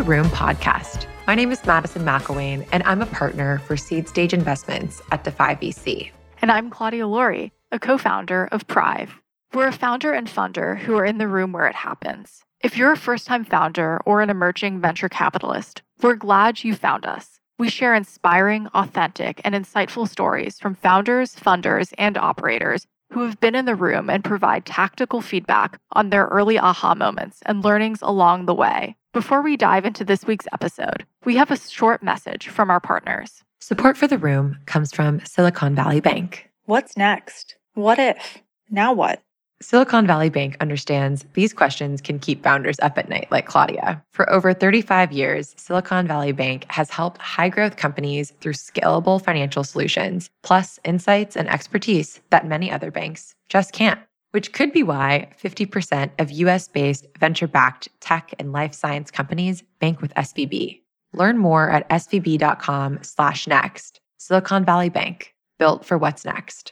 Room podcast. My name is Madison McElwain, and I'm a partner for Seed Stage Investments at Defy VC. And I'm Claudia Laurie, a co-founder of Prive. We're a founder and funder who are in the room where it happens. If you're a first-time founder or an emerging venture capitalist, we're glad you found us. We share inspiring, authentic, and insightful stories from founders, funders, and operators who have been in the room and provide tactical feedback on their early aha moments and learnings along the way. Before we dive into this week's episode, we have a short message from our partners. Support for The Room comes from Silicon Valley Bank. What's next? What if? Now what? Silicon Valley Bank understands these questions can keep founders up at night, like Claudia. For over 35 years, Silicon Valley Bank has helped high-growth companies through scalable financial solutions, plus insights and expertise that many other banks just can't. Which could be why 50% of US-based venture-backed tech and life science companies bank with SVB. Learn more at svb.com/next. Silicon Valley Bank, built for what's next.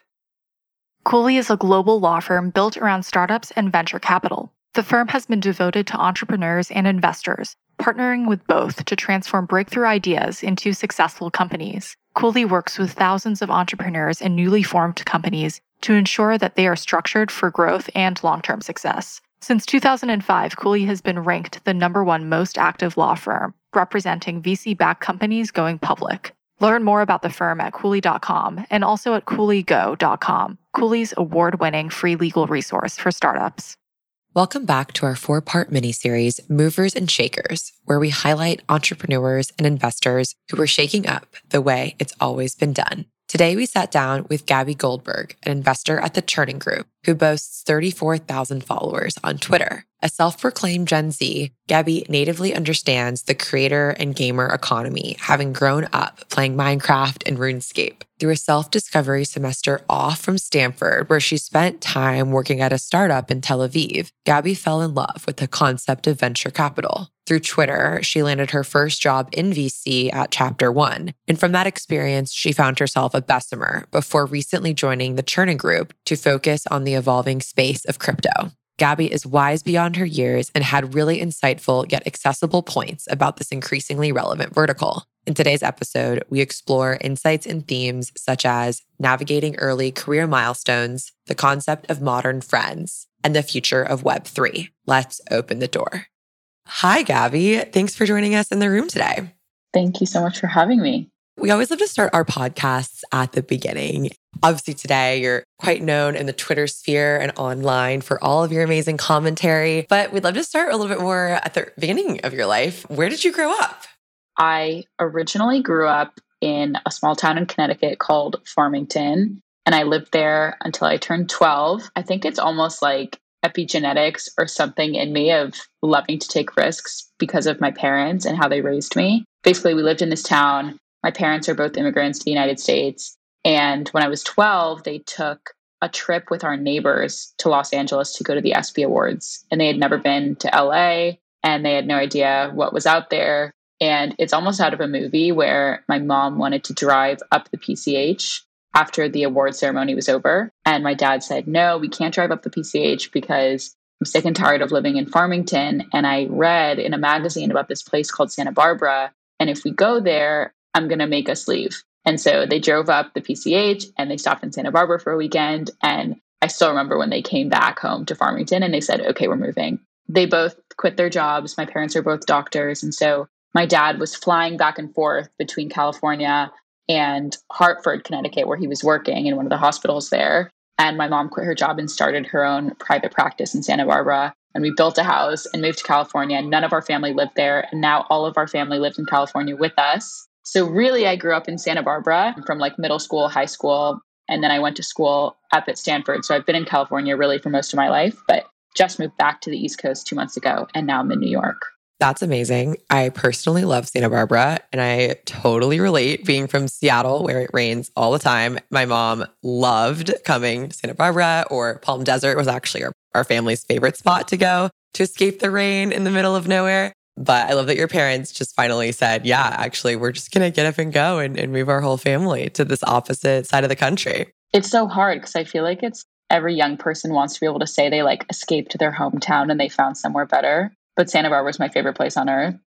Cooley is a global law firm built around startups and venture capital. The firm has been devoted to entrepreneurs and investors, partnering with both to transform breakthrough ideas into successful companies. Cooley works with thousands of entrepreneurs and newly formed companies to ensure that they are structured for growth and long-term success. Since 2005, Cooley has been ranked the #1 most active law firm, representing VC-backed companies going public. Learn more about the firm at Cooley.com and also at CooleyGo.com, Cooley's award-winning free legal resource for startups. Welcome back to our 4-part mini-series, Movers and Shakers, where we highlight entrepreneurs and investors who are shaking up the way it's always been done. Today, we sat down with Gabby Goldberg, an investor at the Chernin Group, who boasts 34,000 followers on Twitter. A self-proclaimed Gen Z, Gabby natively understands the creator and gamer economy, having grown up playing Minecraft and RuneScape. Through a self-discovery semester off from Stanford, where she spent time working at a startup in Tel Aviv, Gabby fell in love with the concept of venture capital. Through Twitter, she landed her first job in VC at Chapter One. And from that experience, she found herself a Bessemer before recently joining the Chernin Group to focus on the evolving space of crypto. Gabby is wise beyond her years and had really insightful yet accessible points about this increasingly relevant vertical. In today's episode, we explore insights and themes such as navigating early career milestones, the concept of modern friends, and the future of Web3. Let's open the door. Hi, Gabby. Thanks for joining us in the room today. Thank you so much for having me. We always love to start our podcasts at the beginning. Obviously, today you're quite known in the Twitter sphere and online for all of your amazing commentary, but we'd love to start a little bit more at the beginning of your life. Where did you grow up? I originally grew up in a small town in Connecticut called Farmington, and I lived there until I turned 12. I think it's almost like epigenetics or something in me of loving to take risks because of my parents and how they raised me. Basically, we lived in this town. My parents are both immigrants to the United States. And when I was 12, they took a trip with our neighbors to Los Angeles to go to the ESPY Awards. And they had never been to LA and they had no idea what was out there. And it's almost out of a movie where my mom wanted to drive up the PCH after the award ceremony was over. And my dad said, no, we can't drive up the PCH because I'm sick and tired of living in Farmington. And I read in a magazine about this place called Santa Barbara. And if we go there, I'm going to make us leave. And so they drove up the PCH and they stopped in Santa Barbara for a weekend. And I still remember when they came back home to Farmington and they said, okay, we're moving. They both quit their jobs. My parents are both doctors. And so my dad was flying back and forth between California and Hartford, Connecticut, where he was working in one of the hospitals there. And my mom quit her job and started her own private practice in Santa Barbara. And we built a house and moved to California. None of our family lived there. And now all of our family lives in California with us. So really, I grew up in Santa Barbara from like middle school, high school, and then I went to school up at Stanford. So I've been in California really for most of my life, but just moved back to the East Coast 2 months ago. And now I'm in New York. That's amazing. I personally love Santa Barbara and I totally relate being from Seattle where it rains all the time. My mom loved coming to Santa Barbara, or Palm Desert was actually our family's favorite spot to go to escape the rain in the middle of nowhere. But I love that your parents just finally said, yeah, actually, we're just going to get up and go and move our whole family to this opposite side of the country. It's so hard because I feel like it's every young person wants to be able to say they like escaped their hometown and they found somewhere better. But Santa Barbara is my favorite place on earth.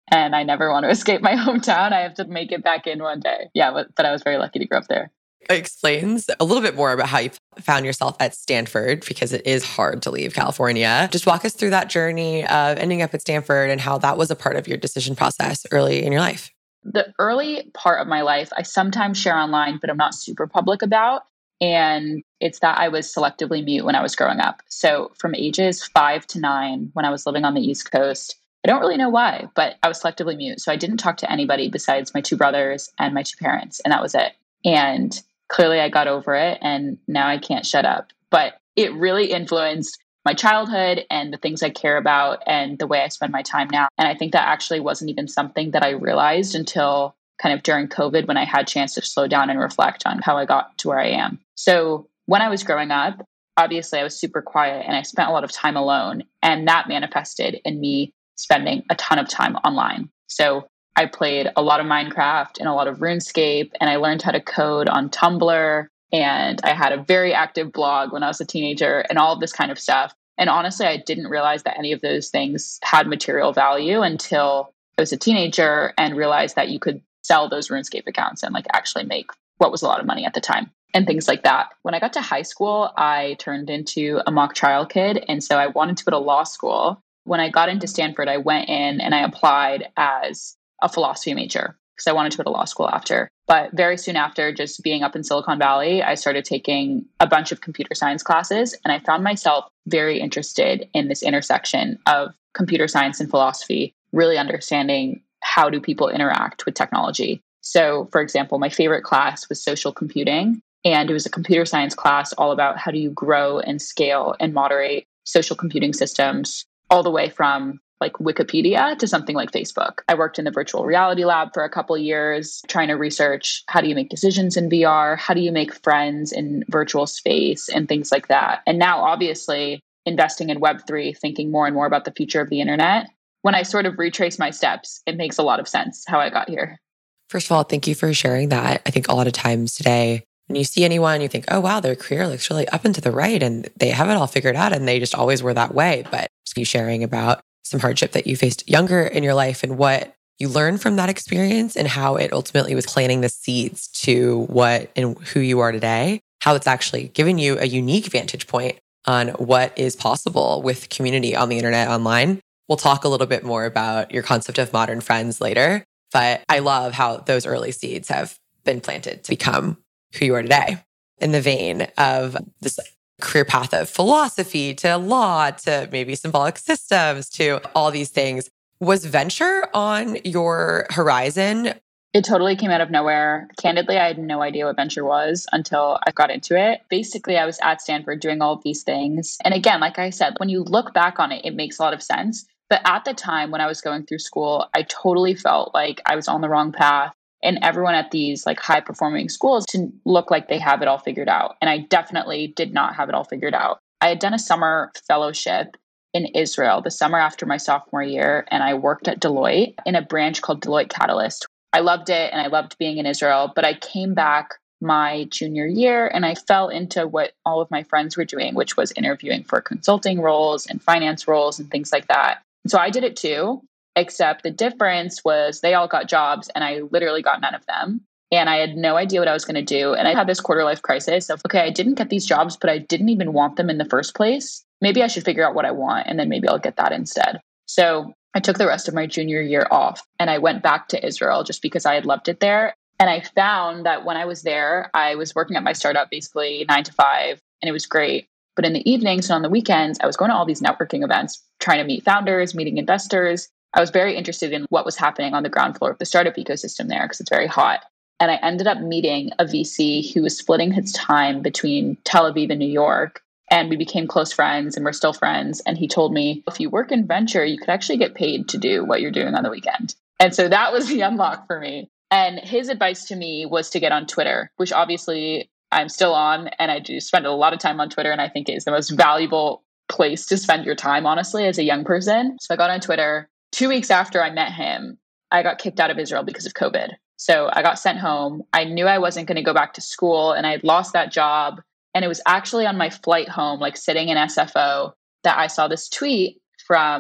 and I never want to escape my hometown. I have to make it back in one day. Yeah, but I was very lucky to grow up there. Explains a little bit more about how you found yourself at Stanford, because it is hard to leave California. Just walk us through that journey of ending up at Stanford and how that was a part of your decision process early in your life. The early part of my life, I sometimes share online, but I'm not super public about. And it's that I was selectively mute when I was growing up. So from ages 5 to 9, when I was living on the East Coast, I don't really know why, but I was selectively mute. So I didn't talk to anybody besides my 2 brothers and my 2 parents. And that was it. And clearly I got over it and now I can't shut up. But it really influenced my childhood and the things I care about and the way I spend my time now. And I think that actually wasn't even something that I realized until kind of during COVID, when I had a chance to slow down and reflect on how I got to where I am. So when I was growing up, obviously I was super quiet and I spent a lot of time alone. And that manifested in me spending a ton of time online. So I played a lot of Minecraft and a lot of RuneScape, and I learned how to code on Tumblr. And I had a very active blog when I was a teenager and all of this kind of stuff. And honestly, I didn't realize that any of those things had material value until I was a teenager and realized that you could sell those RuneScape accounts and like actually make what was a lot of money at the time and things like that. When I got to high school, I turned into a mock trial kid. And so I wanted to go to law school. When I got into Stanford, I went in and I applied as a philosophy major because I wanted to go to law school after. But very soon after, just being up in Silicon Valley, I started taking a bunch of computer science classes. And I found myself very interested in this intersection of computer science and philosophy, really understanding how do people interact with technology. So, for example, my favorite class was social computing. And it was a computer science class all about how do you grow and scale and moderate social computing systems, all the way from like Wikipedia to something like Facebook. I worked in the virtual reality lab for a couple of years, trying to research how do you make decisions in VR? How do you make friends in virtual space and things like that? And now, obviously, investing in Web3, thinking more and more about the future of the internet. When I sort of retrace my steps, it makes a lot of sense how I got here. First of all, thank you for sharing that. I think a lot of times today, when you see anyone, you think, oh, wow, their career looks really up and to the right and they have it all figured out and they just always were that way. But just you sharing about some hardship that you faced younger in your life and what you learned from that experience and how it ultimately was planting the seeds to what and who you are today, how it's actually given you a unique vantage point on what is possible with community on the internet online. We'll talk a little bit more about your concept of modern friends later, but I love how those early seeds have been planted to become who you are today. In the vein of this career path of philosophy to law to maybe symbolic systems to all these things, was venture on your horizon? It totally came out of nowhere. Candidly, I had no idea what venture was until I got into it. Basically, I was at Stanford doing all of these things. And again, like I said, when you look back on it, it makes a lot of sense. But at the time when I was going through school, I totally felt like I was on the wrong path. And everyone at these like high performing schools to look like they have it all figured out. And I definitely did not have it all figured out. I had done a summer fellowship in Israel the summer after my sophomore year, and I worked at Deloitte in a branch called Deloitte Catalyst. I loved it and I loved being in Israel, but I came back my junior year and I fell into what all of my friends were doing, which was interviewing for consulting roles and finance roles and things like that. And so I did it too. Except the difference was they all got jobs and I literally got none of them. And I had no idea what I was going to do. And I had this quarter life crisis of, okay, I didn't get these jobs, but I didn't even want them in the first place. Maybe I should figure out what I want and then maybe I'll get that instead. So I took the rest of my junior year off and I went back to Israel just because I had loved it there. And I found that when I was there, I was working at my startup basically 9 to 5 and it was great. But in the evenings and on the weekends, I was going to all these networking events, trying to meet founders, meeting investors. I was very interested in what was happening on the ground floor of the startup ecosystem there because it's very hot. And I ended up meeting a VC who was splitting his time between Tel Aviv and New York. And we became close friends and we're still friends. And he told me, if you work in venture, you could actually get paid to do what you're doing on the weekend. And so that was the unlock for me. And his advice to me was to get on Twitter, which obviously I'm still on. And I do spend a lot of time on Twitter. And I think it is the most valuable place to spend your time, honestly, as a young person. So I got on Twitter. 2 weeks after I met him, I got kicked out of Israel because of COVID. So I got sent home. I knew I wasn't going to go back to school and I had lost that job. And it was actually on my flight home, like sitting in SFO, that I saw this tweet from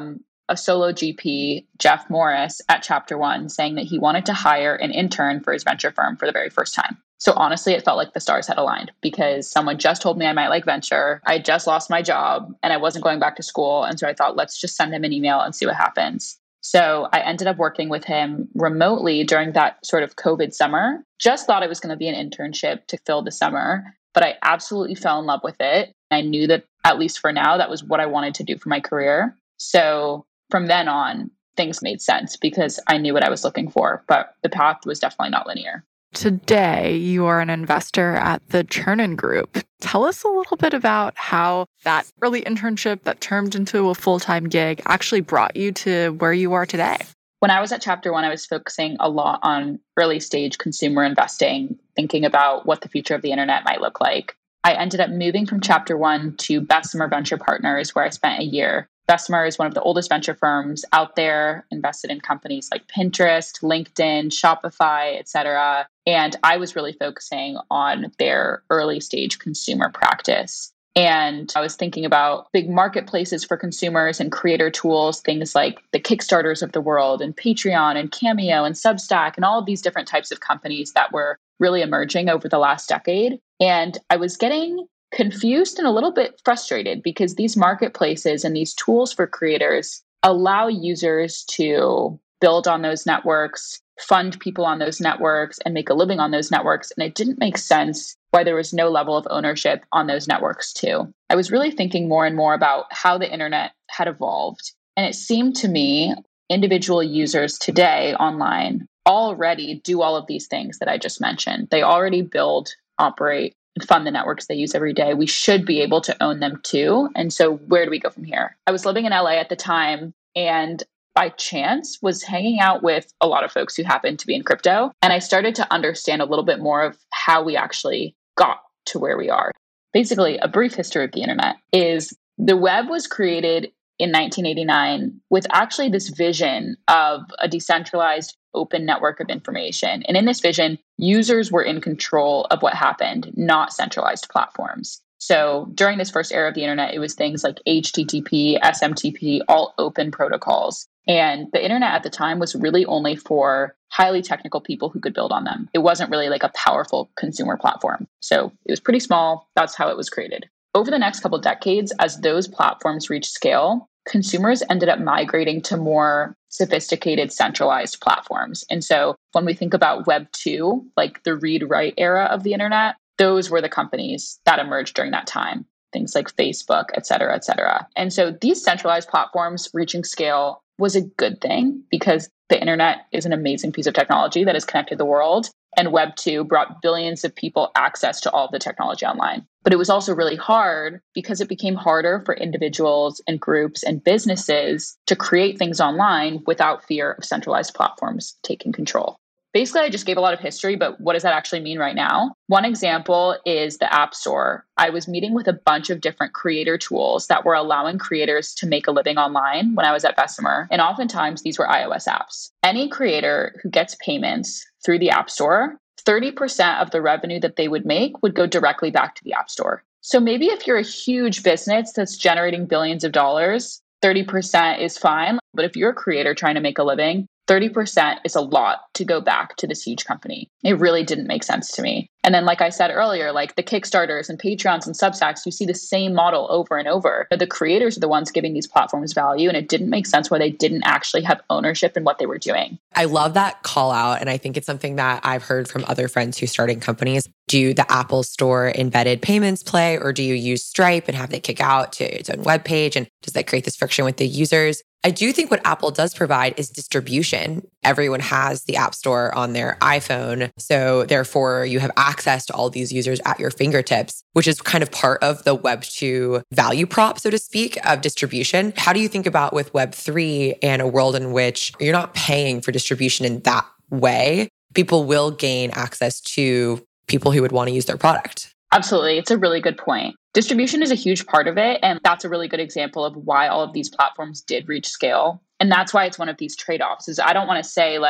a solo GP, Jeff Morris, at Chapter One, saying that he wanted to hire an intern for his venture firm for the very first time. So honestly, it felt like the stars had aligned because someone just told me I might like venture. I just lost my job and I wasn't going back to school. And so I thought, let's just send him an email and see what happens. So I ended up working with him remotely during that sort of COVID summer. Just thought it was going to be an internship to fill the summer, but I absolutely fell in love with it. I knew that, at least for now, that was what I wanted to do for my career. So from then on, things made sense because I knew what I was looking for, but the path was definitely not linear. Today, you are an investor at the Chernin Group. Tell us a little bit about how that early internship that turned into a full-time gig actually brought you to where you are today. When I was at Chapter One, I was focusing a lot on early stage consumer investing, thinking about what the future of the internet might look like. I ended up moving from Chapter One to Bessemer Venture Partners, where I spent a year. Bessemer is one of the oldest venture firms out there, invested in companies like Pinterest, LinkedIn, Shopify, etc. And I was really focusing on their early stage consumer practice. And I was thinking about big marketplaces for consumers and creator tools, things like the Kickstarters of the world and Patreon and Cameo and Substack and all of these different types of companies that were really emerging over the last decade. And I was getting confused and a little bit frustrated because these marketplaces and these tools for creators allow users to build on those networks, fund people on those networks, and make a living on those networks. And it didn't make sense why there was no level of ownership on those networks too. I was really thinking more and more about how the internet had evolved. And it seemed to me individual users today online already do all of these things that I just mentioned. They already build, operate, and fund the networks they use every day. We should be able to own them too. And so where do we go from here? I was living in LA at the time and by chance was hanging out with a lot of folks who happened to be in crypto. And I started to understand a little bit more of how we actually got to where we are. Basically, a brief history of the internet is the web was created in 1989 with actually this vision of a decentralized open network of information. And in this vision, users were in control of what happened, not centralized platforms. So during this first era of the internet, it was things like HTTP, SMTP, all open protocols. And the internet at the time was really only for highly technical people who could build on them. It wasn't really like a powerful consumer platform. So it was pretty small. That's how it was created. Over the next couple of decades, as those platforms reached scale, consumers ended up migrating to more sophisticated centralized platforms. And so when we think about Web 2, like the read-write era of the internet, those were the companies that emerged during that time, things like Facebook, et cetera, et cetera. And so these centralized platforms reaching scale was a good thing because the internet is an amazing piece of technology that has connected the world. And Web 2 brought billions of people access to all of the technology online. But it was also really hard because it became harder for individuals and groups and businesses to create things online without fear of centralized platforms taking control. Basically, I just gave a lot of history, but what does that actually mean right now? One example is the App Store. I was meeting with a bunch of different creator tools that were allowing creators to make a living online when I was at Bessemer. And oftentimes these were iOS apps. Any creator who gets payments through the App Store, 30% of the revenue that they would make would go directly back to the App Store. So maybe if you're a huge business that's generating billions of dollars, 30% is fine. But if you're a creator trying to make a living, 30% is a lot to go back to this huge company. It really didn't make sense to me. And then, like I said earlier, like the Kickstarters and Patreons and Substacks, you see the same model over and over. The creators are the ones giving these platforms value, and it didn't make sense why they didn't actually have ownership in what they were doing. I love that call out. And I think it's something that I've heard from other friends who starting companies. Do the Apple Store embedded payments play, or do you use Stripe and have it kick out to its own webpage? And does that create this friction with the users? I do think what Apple does provide is distribution. Everyone has the App Store on their iPhone. So therefore, you have access to all these users at your fingertips, which is kind of part of the Web 2 value prop, so to speak, of distribution. How do you think about with Web 3 and a world in which you're not paying for distribution in that way? People will gain access to people who would want to use their product. Absolutely. It's a really good point. Distribution is a huge part of it. And that's a really good example of why all of these platforms did reach scale. And that's why it's one of these trade-offs is I don't want to say like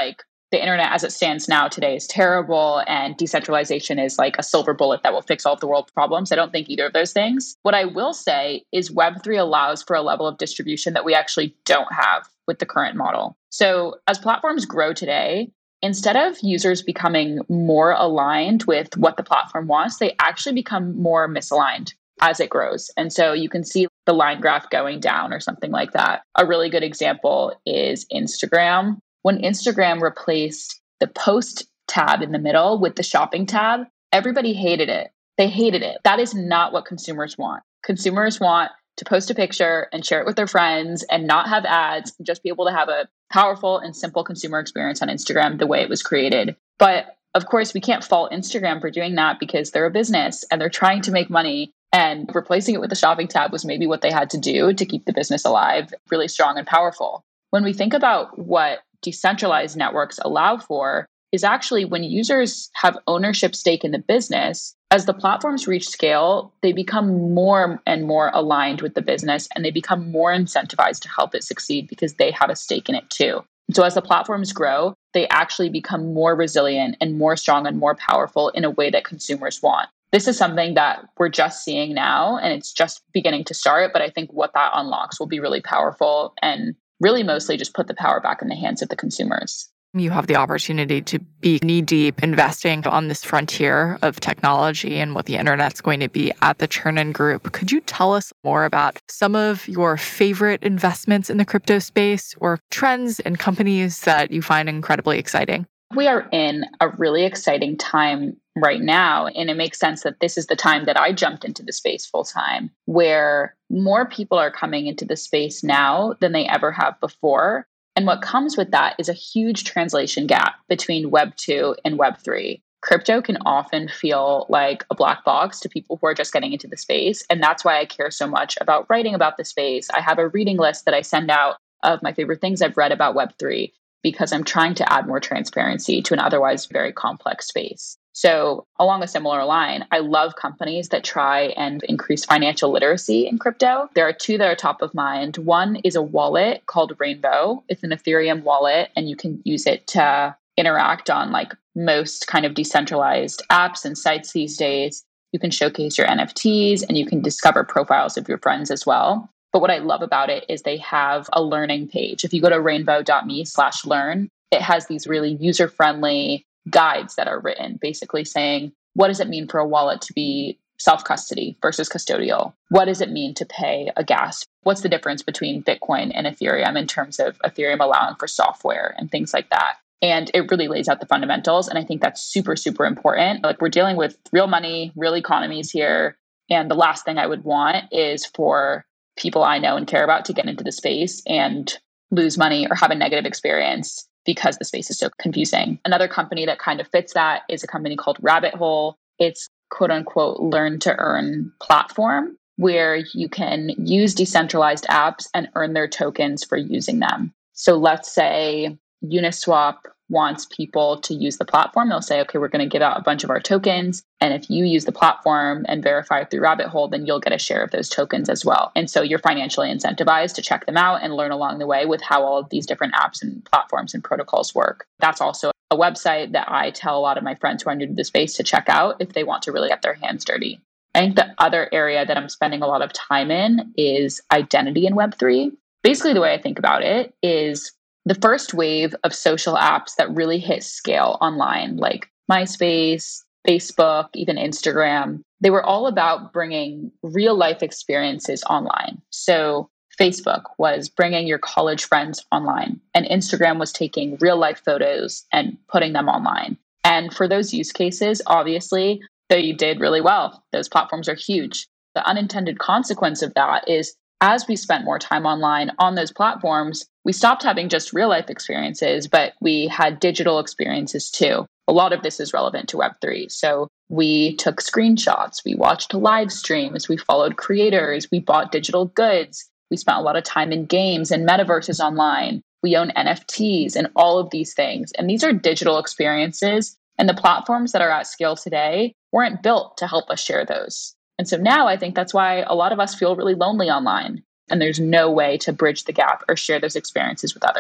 the internet as it stands now today is terrible and decentralization is like a silver bullet that will fix all of the world's problems. I don't think either of those things. What I will say is Web3 allows for a level of distribution that we actually don't have with the current model. So as platforms grow today, instead of users becoming more aligned with what the platform wants, they actually become more misaligned as it grows. And so you can see the line graph going down or something like that. A really good example is Instagram. When Instagram replaced the post tab in the middle with the shopping tab, everybody hated it. They hated it. That is not what consumers want. Consumers want to post a picture and share it with their friends and not have ads, and just be able to have a powerful and simple consumer experience on Instagram the way it was created. But of course, we can't fault Instagram for doing that because they're a business and they're trying to make money. And replacing it with the shopping tab was maybe what they had to do to keep the business alive, really strong and powerful. When we think about what decentralized networks allow for, is actually when users have ownership stake in the business, as the platforms reach scale, they become more and more aligned with the business and they become more incentivized to help it succeed because they have a stake in it too. So as the platforms grow, they actually become more resilient and more strong and more powerful in a way that consumers want. This is something that we're just seeing now and it's just beginning to start, but I think what that unlocks will be really powerful and really mostly just put the power back in the hands of the consumers. You have the opportunity to be knee-deep investing on this frontier of technology and what the internet's going to be at the Chernin Group. Could you tell us more about some of your favorite investments in the crypto space or trends and companies that you find incredibly exciting? We are in a really exciting time right now, and it makes sense that this is the time that I jumped into the space full time, where more people are coming into the space now than they ever have before. And what comes with that is a huge translation gap between Web 2 and Web 3. Crypto can often feel like a black box to people who are just getting into the space. And that's why I care so much about writing about the space. I have a reading list that I send out of my favorite things I've read about Web 3 because I'm trying to add more transparency to an otherwise very complex space. So along a similar line, I love companies that try and increase financial literacy in crypto. There are two that are top of mind. One is a wallet called Rainbow. It's an Ethereum wallet, and you can use it to interact on like most kind of decentralized apps and sites these days. You can showcase your NFTs and you can discover profiles of your friends as well. But what I love about it is they have a learning page. If you go to rainbow.me/learn, it has these really user-friendly guides that are written, basically saying, what does it mean for a wallet to be self-custody versus custodial? What does it mean to pay a gas? What's the difference between Bitcoin and Ethereum in terms of Ethereum allowing for software and things like that? And it really lays out the fundamentals. And I think that's super, super important. Like we're dealing with real money, real economies here. And the last thing I would want is for people I know and care about to get into the space and lose money or have a negative experience because the space is so confusing. Another company that kind of fits that is a company called Rabbit Hole. It's quote unquote learn to earn platform where you can use decentralized apps and earn their tokens for using them. So let's say Uniswap wants people to use the platform. They'll say, okay, we're going to give out a bunch of our tokens. And if you use the platform and verify through Rabbit Hole, then you'll get a share of those tokens as well. And so you're financially incentivized to check them out and learn along the way with how all of these different apps and platforms and protocols work. That's also a website that I tell a lot of my friends who are new to the space to check out if they want to really get their hands dirty. I think the other area that I'm spending a lot of time in is identity in Web3. Basically, the way I think about it is the first wave of social apps that really hit scale online, like MySpace, Facebook, even Instagram, they were all about bringing real life experiences online. So Facebook was bringing your college friends online, and Instagram was taking real life photos and putting them online. And for those use cases, obviously, they did really well. Those platforms are huge. The unintended consequence of that is as we spent more time online on those platforms, we stopped having just real life experiences, but we had digital experiences too. A lot of this is relevant to Web3. So we took screenshots, we watched live streams, we followed creators, we bought digital goods, we spent a lot of time in games and metaverses online. We own NFTs and all of these things. And these are digital experiences. And the platforms that are at scale today weren't built to help us share those. And so now I think that's why a lot of us feel really lonely online. And there's no way to bridge the gap or share those experiences with others.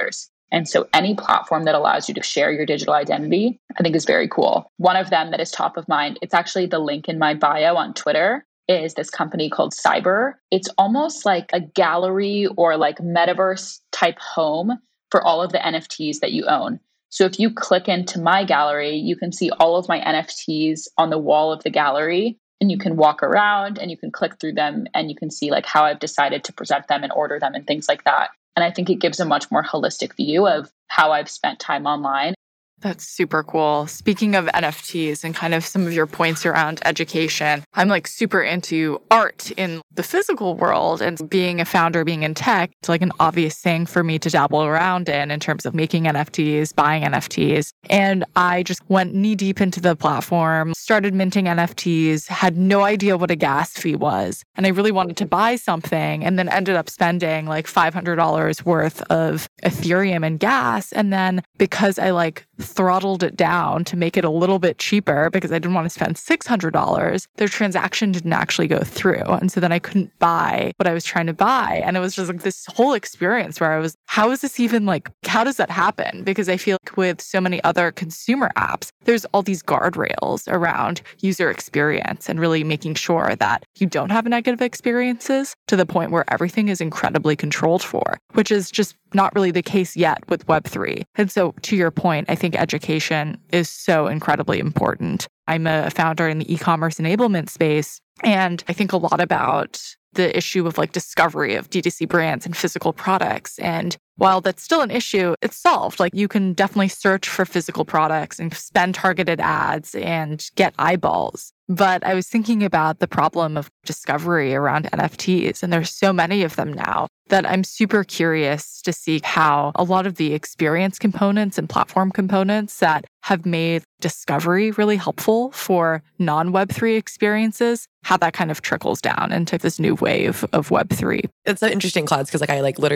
And so any platform that allows you to share your digital identity, I think is very cool. One of them that is top of mind, it's actually the link in my bio on Twitter, is this company called Cyber. It's almost like a gallery or like metaverse type home for all of the NFTs that you own. So if you click into my gallery, you can see all of my NFTs on the wall of the gallery, and you can walk around and you can click through them and you can see like how I've decided to present them and order them and things like that. And I think it gives a much more holistic view of how I've spent time online. That's super cool. Speaking of NFTs and kind of some of your points around education, I'm like super into art in the physical world, and being a founder, being in tech, it's like an obvious thing for me to dabble around in terms of making NFTs, buying NFTs. And I just went knee deep into the platform, started minting NFTs, had no idea what a gas fee was. And I really wanted to buy something and then ended up spending like $500 worth of Ethereum and gas. And then because I like throttled it down to make it a little bit cheaper because I didn't want to spend $600, their transaction didn't actually go through. And so then I couldn't buy what I was trying to buy. And it was just like this whole experience where I was, how is this even like, how does that happen? Because I feel like with so many other consumer apps, there's all these guardrails around user experience and really making sure that you don't have negative experiences to the point where everything is incredibly controlled for, which is just not really the case yet with Web3. And so to your point, I think education is so incredibly important. I'm a founder in the e-commerce enablement space, and I think a lot about the issue of like discovery of D2C brands and physical products. And while that's still an issue, it's solved. Like you can definitely search for physical products and spend targeted ads and get eyeballs. But I was thinking about the problem of discovery around NFTs, and there's so many of them now that I'm super curious to see how a lot of the experience components and platform components that have made discovery really helpful for non-Web3 experiences, how that kind of trickles down into this new wave of Web3. It's so interesting, Clouds, because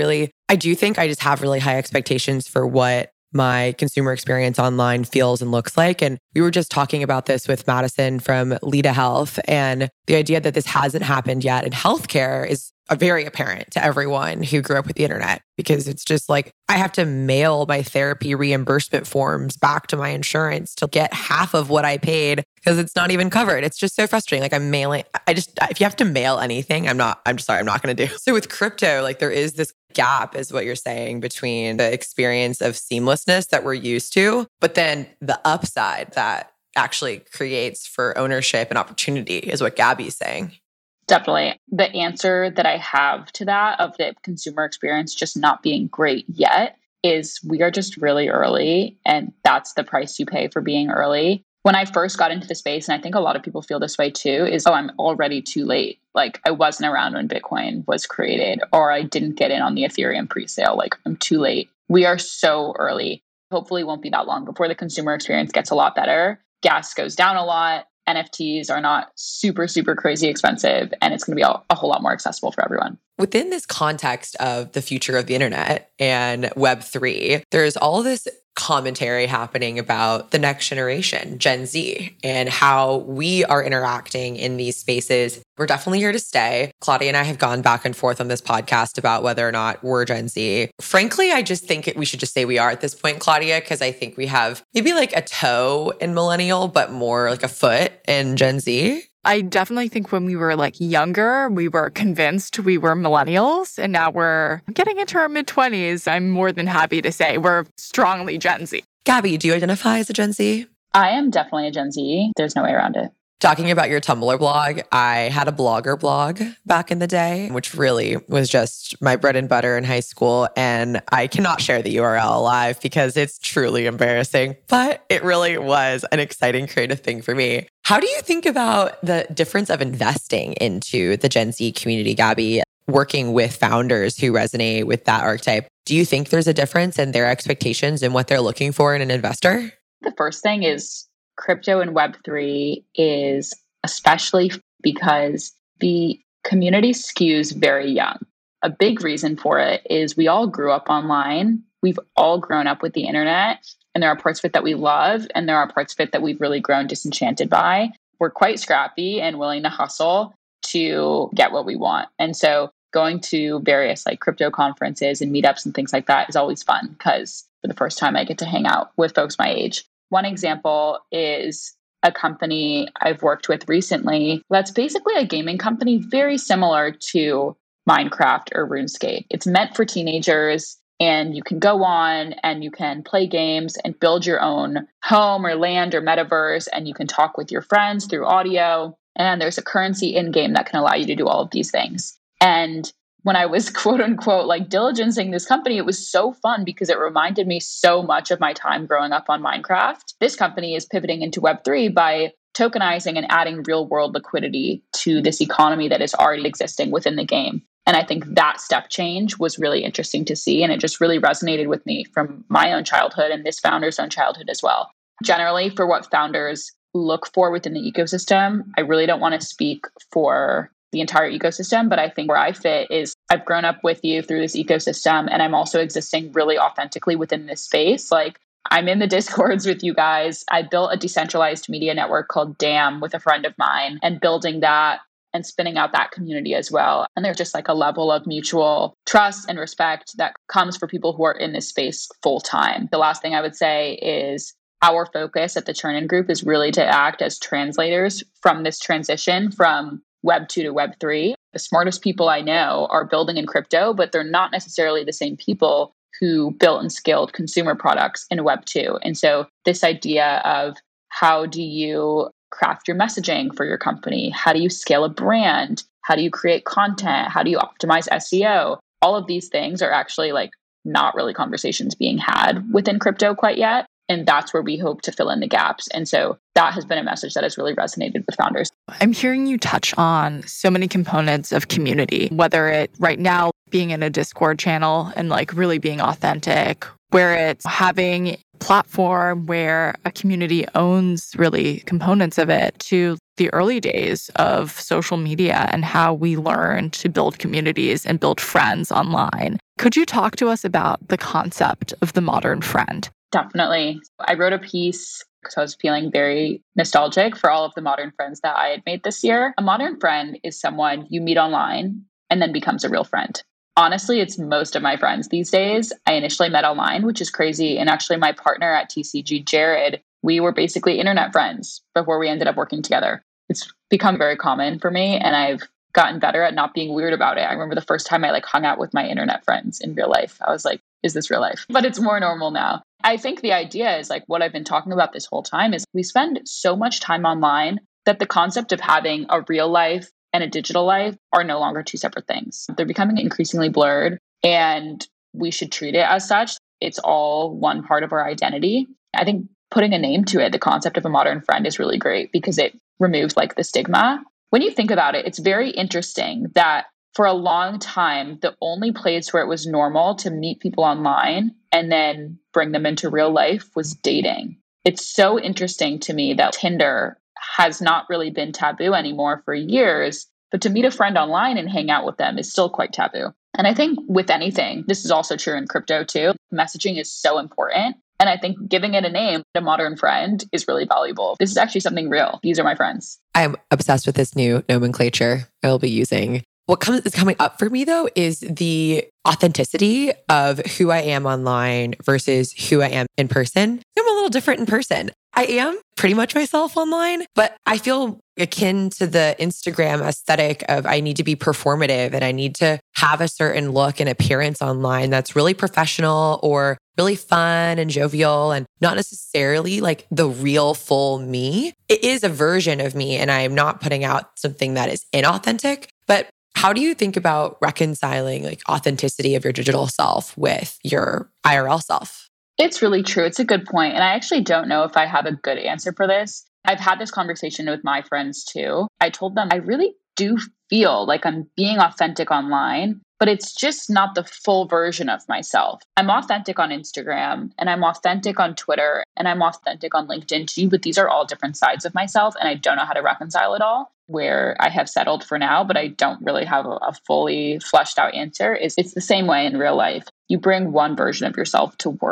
I do think I just have really high expectations for what my consumer experience online feels and looks like. And we were just talking about this with Madison from Lita Health, and the idea that this hasn't happened yet in healthcare is very apparent to everyone who grew up with the internet, because it's just like, I have to mail my therapy reimbursement forms back to my insurance to get half of what I paid because it's not even covered. It's just so frustrating. Like I'm mailing, if you have to mail anything, I'm not going to do. So with crypto, like there is this gap, is what you're saying, between the experience of seamlessness that we're used to, but then the upside that actually creates for ownership and opportunity is what Gabby's saying. Definitely. The answer that I have to that of the consumer experience just not being great yet is we are just really early, and that's the price you pay for being early. When I first got into the space, and I think a lot of people feel this way too, is, oh, I'm already too late. Like I wasn't around when Bitcoin was created, or I didn't get in on the Ethereum presale. Like I'm too late. We are so early. Hopefully it won't be that long before the consumer experience gets a lot better. Gas goes down a lot. NFTs are not super, super crazy expensive, and it's going to be a whole lot more accessible for everyone. Within this context of the future of the internet and Web3, there's all this commentary happening about the next generation, Gen Z, and how we are interacting in these spaces. We're definitely here to stay. Claudia and I have gone back and forth on this podcast about whether or not we're Gen Z. Frankly, I just think we should just say we are at this point, Claudia, because I think we have maybe like a toe in millennial, but more like a foot in Gen Z. I definitely think when we were like younger, we were convinced we were millennials, and now we're getting into our mid-20s. I'm more than happy to say we're strongly Gen Z. Gabby, do you identify as a Gen Z? I am definitely a Gen Z. There's no way around it. Talking about your Tumblr blog, I had a Blogger blog back in the day, which really was just my bread and butter in high school. And I cannot share the URL live because it's truly embarrassing, but it really was an exciting creative thing for me. How do you think about the difference of investing into the Gen Z community, Gabby, working with founders who resonate with that archetype? Do you think there's a difference in their expectations and what they're looking for in an investor? The first thing is crypto and Web3 is especially because the community skews very young. A big reason for it is we all grew up online. We've all grown up with the internet, and there are parts of it that we love, and there are parts of it that we've really grown disenchanted by. We're quite scrappy and willing to hustle to get what we want. And so going to various like crypto conferences and meetups and things like that is always fun because for the first time I get to hang out with folks my age. One example is a company I've worked with recently that's basically a gaming company very similar to Minecraft or RuneScape. It's meant for teenagers and you can go on and you can play games and build your own home or land or metaverse and you can talk with your friends through audio. And there's a currency in game that can allow you to do all of these things. And when I was quote unquote like diligencing this company, it was so fun because it reminded me so much of my time growing up on Minecraft. This company is pivoting into Web3 by tokenizing and adding real world liquidity to this economy that is already existing within the game. And I think that step change was really interesting to see. And it just really resonated with me from my own childhood and this founder's own childhood as well. Generally, for what founders look for within the ecosystem, I really don't want to speak for the entire ecosystem, but I think where I fit is I've grown up with you through this ecosystem and I'm also existing really authentically within this space. Like I'm in the Discords with you guys. I built a decentralized media network called DAM with a friend of mine and building that and spinning out that community as well. And there's just like a level of mutual trust and respect that comes for people who are in this space full time. The last thing I would say is our focus at the Chernin Group is really to act as translators from this transition from Web 2 to Web 3. The smartest people I know are building in crypto, but they're not necessarily the same people who built and scaled consumer products in Web 2. And so this idea of how do you craft your messaging for your company? How do you scale a brand? How do you create content? How do you optimize SEO? All of these things are actually like not really conversations being had within crypto quite yet. And that's where we hope to fill in the gaps. And so that has been a message that has really resonated with founders. I'm hearing you touch on so many components of community, whether it right now being in a Discord channel and like really being authentic, where it's having a platform where a community owns really components of it, to the early days of social media and how we learn to build communities and build friends online. Could you talk to us about the concept of the modern friend? Definitely. I wrote a piece because I was feeling very nostalgic for all of the modern friends that I had made this year. A modern friend is someone you meet online and then becomes a real friend. Honestly, it's most of my friends these days. I initially met online, which is crazy. And actually, my partner at TCG, Jared, we were basically internet friends before we ended up working together. It's become very common for me, and I've gotten better at not being weird about it. I remember the first time I hung out with my internet friends in real life. I was like, is this real life? But it's more normal now. I think the idea is what I've been talking about this whole time is we spend so much time online that the concept of having a real life and a digital life are no longer two separate things. They're becoming increasingly blurred and we should treat it as such. It's all one part of our identity. I think putting a name to it, the concept of a modern friend is really great because it removes the stigma. When you think about it, it's very interesting that for a long time, the only place where it was normal to meet people online and then bring them into real life was dating. It's so interesting to me that Tinder has not really been taboo anymore for years, but to meet a friend online and hang out with them is still quite taboo. And I think with anything, this is also true in crypto too, messaging is so important. And I think giving it a name, a modern friend, is really valuable. This is actually something real. These are my friends. I'm obsessed with this new nomenclature I will be using. What is coming up for me, though, is the authenticity of who I am online versus who I am in person. I'm a little different in person. I am pretty much myself online, but I feel akin to the Instagram aesthetic of I need to be performative and I need to have a certain look and appearance online that's really professional or really fun and jovial and not necessarily the real full me. It is a version of me and I'm not putting out something that is inauthentic, but how do you think about reconciling authenticity of your digital self with your IRL self? It's really true. It's a good point. And I actually don't know if I have a good answer for this. I've had this conversation with my friends too. I told them I really do feel like I'm being authentic online, but it's just not the full version of myself. I'm authentic on Instagram and I'm authentic on Twitter and I'm authentic on LinkedIn too, but these are all different sides of myself and I don't know how to reconcile it all. Where I have settled for now, but I don't really have a fully fleshed out answer, is it's the same way in real life. You bring one version of yourself to work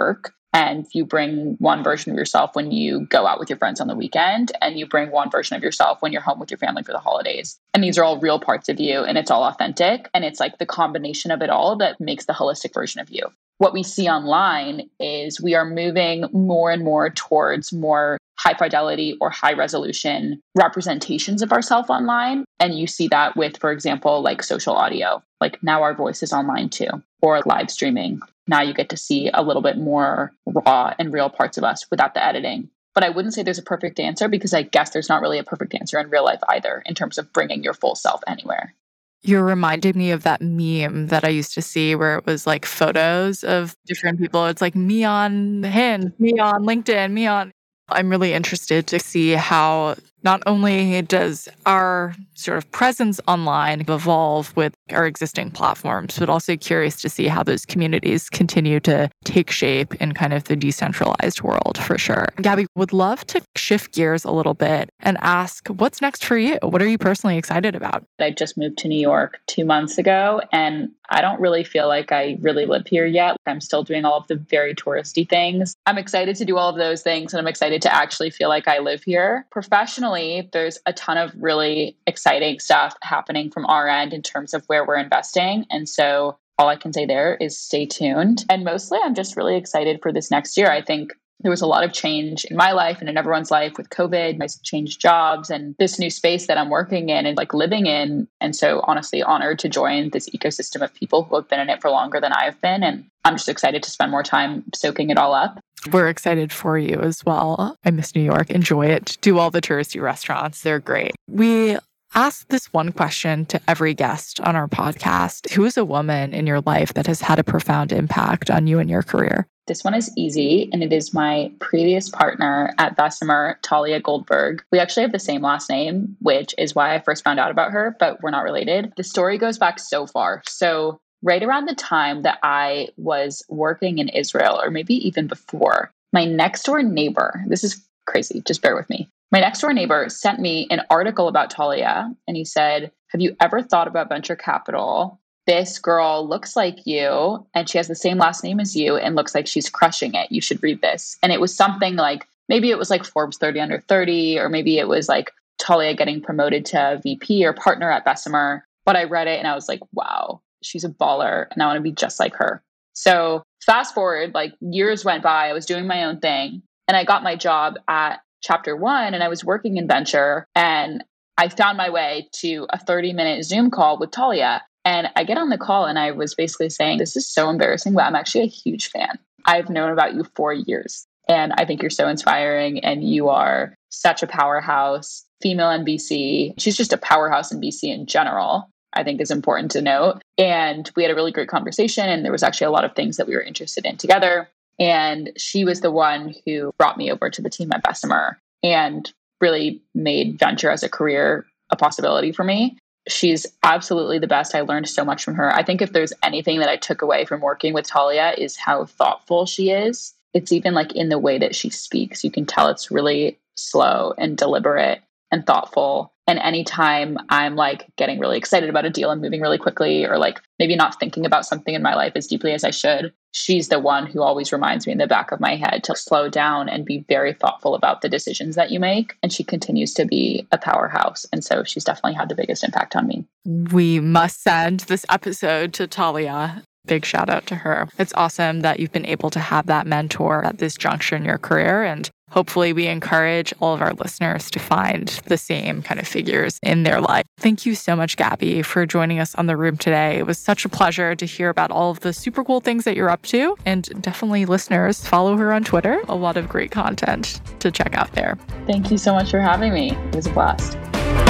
And you bring one version of yourself when you go out with your friends on the weekend, and you bring one version of yourself when you're home with your family for the holidays. And these are all real parts of you, and it's all authentic. And it's like the combination of it all that makes the holistic version of you. What we see online is we are moving more and more towards more high fidelity or high resolution representations of ourselves online. And you see that with, for example, like social audio, like now our voice is online too, or live streaming. Now you get to see a little bit more raw and real parts of us without the editing. But I wouldn't say there's a perfect answer, because I guess there's not really a perfect answer in real life either, in terms of bringing your full self anywhere. You're reminding me of that meme that I used to see where it was like photos of different people. It's like me on Hinge, me on LinkedIn, me on. I'm really interested to see how not only does our sort of presence online evolve with our existing platforms, but also curious to see how those communities continue to take shape in kind of the decentralized world, for sure. Gabby, would love to shift gears a little bit and ask, what's next for you? What are you personally excited about? I just moved to New York 2 months ago, and I don't really feel like I really live here yet. I'm still doing all of the very touristy things. I'm excited to do all of those things, and I'm excited to actually feel like I live here. Professionally, there's a ton of really exciting stuff happening from our end in terms of where we're investing. And so all I can say there is stay tuned. And mostly I'm just really excited for this next year. I think there was a lot of change in my life and in everyone's life with COVID. I changed jobs and this new space that I'm working in and like living in. And so honestly honored to join this ecosystem of people who have been in it for longer than I've been. And I'm just excited to spend more time soaking it all up. We're excited for you as well. I miss New York. Enjoy it. Do all the touristy restaurants. They're great. We ask this one question to every guest on our podcast. Who is a woman in your life that has had a profound impact on you and your career? This one is easy, and it is my previous partner at Bessemer, Talia Goldberg. We actually have the same last name, which is why I first found out about her, but we're not related. The story goes back so far. So right around the time that I was working in Israel, or maybe even before, my next door neighbor, this is crazy, just bear with me. My next door neighbor sent me an article about Talia, and he said, have you ever thought about venture capital? This girl looks like you, and she has the same last name as you, and looks like she's crushing it. You should read this. And it was something like, maybe it was like Forbes 30 under 30, or maybe it was like Talia getting promoted to VP or partner at Bessemer. But I read it and I was like, wow, she's a baller, and I want to be just like her. So fast forward, like years went by, I was doing my own thing, and I got my job at Chapter One, and I was working in venture, and I found my way to a 30-minute Zoom call with Talia. And I get on the call and I was basically saying, this is so embarrassing, but I'm actually a huge fan. I've known about you for years, and I think you're so inspiring, and you are such a powerhouse, female in BC. She's just a powerhouse in BC in general, I think is important to note. And we had a really great conversation, and there was actually a lot of things that we were interested in together. And she was the one who brought me over to the team at Bessemer and really made venture as a career a possibility for me. She's absolutely the best. I learned so much from her. I think if there's anything that I took away from working with Talia is how thoughtful she is. It's even like in the way that she speaks. You can tell it's really slow and deliberate and thoughtful. And anytime I'm like getting really excited about a deal and moving really quickly, or like maybe not thinking about something in my life as deeply as I should, she's the one who always reminds me in the back of my head to slow down and be very thoughtful about the decisions that you make. And she continues to be a powerhouse. And so she's definitely had the biggest impact on me. We must send this episode to Talia. Big shout out to her. It's awesome that you've been able to have that mentor at this juncture in your career. And hopefully we encourage all of our listeners to find the same kind of figures in their life. Thank you so much, Gabby, for joining us on The Room today. It was such a pleasure to hear about all of the super cool things that you're up to. And definitely listeners, follow her on Twitter. A lot of great content to check out there. Thank you so much for having me. It was a blast.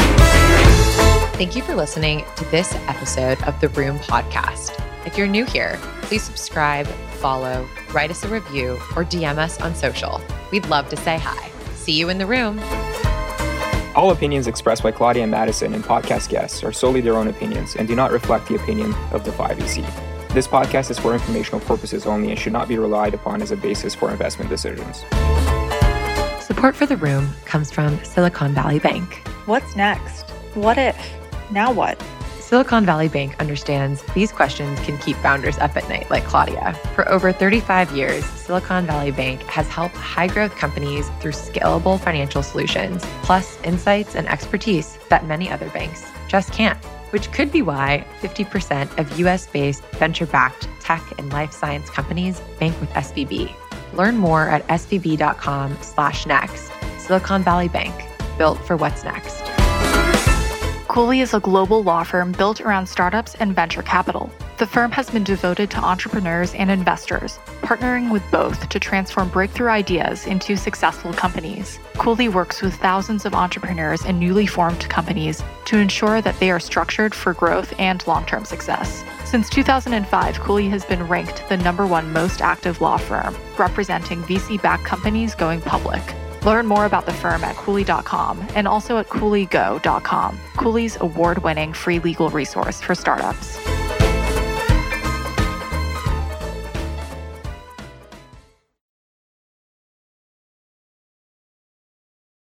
Thank you for listening to this episode of The Room podcast. If you're new here, please subscribe, follow, write us a review, or DM us on social. We'd love to say hi. See you in the room. All opinions expressed by Claudia and Madison and podcast guests are solely their own opinions and do not reflect the opinion of the 5EC. This podcast is for informational purposes only and should not be relied upon as a basis for investment decisions. Support for The Room comes from Silicon Valley Bank. What's next? What if? Now what? Silicon Valley Bank understands these questions can keep founders up at night, like Claudia. For over 35 years, Silicon Valley Bank has helped high-growth companies through scalable financial solutions, plus insights and expertise that many other banks just can't, which could be why 50% of US-based venture-backed tech and life science companies bank with SVB. Learn more at svb.com/next. Silicon Valley Bank, built for what's next. Cooley is a global law firm built around startups and venture capital. The firm has been devoted to entrepreneurs and investors, partnering with both to transform breakthrough ideas into successful companies. Cooley works with thousands of entrepreneurs and newly formed companies to ensure that they are structured for growth and long-term success. Since 2005, Cooley has been ranked the #1 most active law firm, representing VC-backed companies going public. Learn more about the firm at Cooley.com and also at CooleyGo.com, Cooley's award-winning free legal resource for startups.